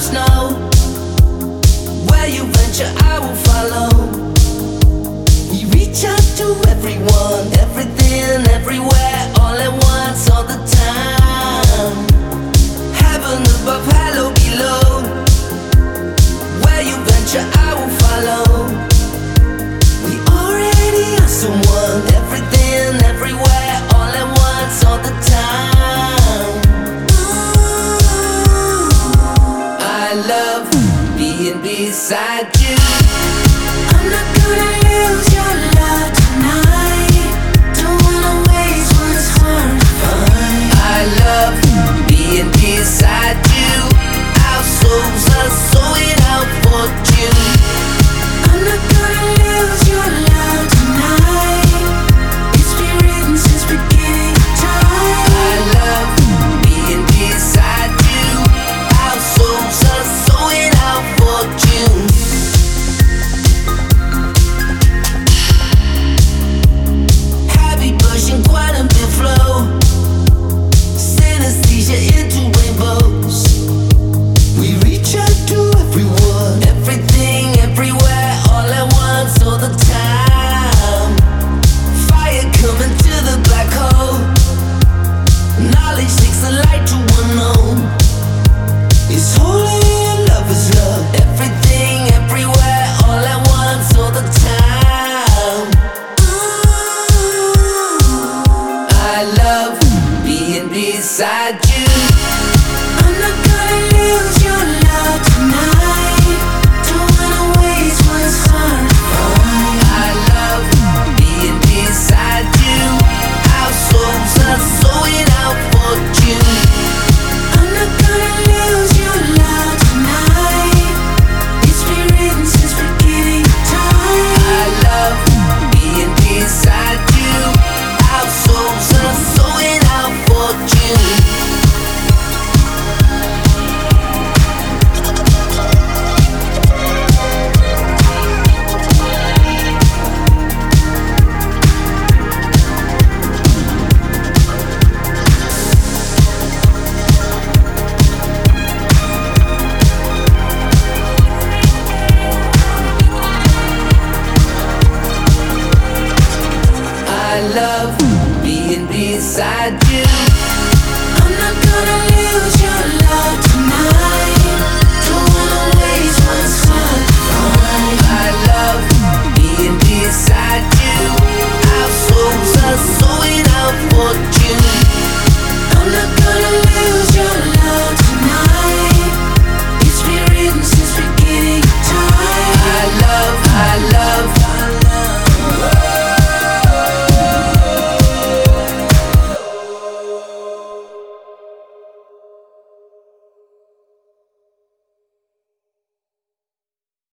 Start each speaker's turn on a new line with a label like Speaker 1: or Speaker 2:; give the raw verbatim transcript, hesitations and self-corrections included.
Speaker 1: snow. Where you venture, I will follow. We reach out to everyone, everything, everywhere, all at once, all the time. Heaven above, hello below. Where you venture, I will follow. We already are someone, everything, everywhere, all at once, all the time. I love being beside you. I'm not gonna lose your love tonight. Don't wanna waste what's hard to find. I love being beside you. Our souls are sewing out for you. I'm not gonna lose your love tonight. It's been written since beginning time. I love being beside you. Our souls are sewing out for you. Heavy pushing quantum bit flow. Synesthesia into rainbows. We reach out to everyone, everything, everywhere, all at once, all the time. Fire coming to the black hole. Knowledge takes the light to unknown. It's holy and love is love. Everything, everywhere, all at once, all the time. I love being beside you. I'm not gonna lose your love tonight. Don't wanna waste what's hard to find. I love being beside you. Our souls are sewing out for you. I'm not gonna lose your love tonight. It's been written since beginning time. I love being beside you. Our souls are sewing out for you. I love being beside you. I'm not gonna lose your love tonight.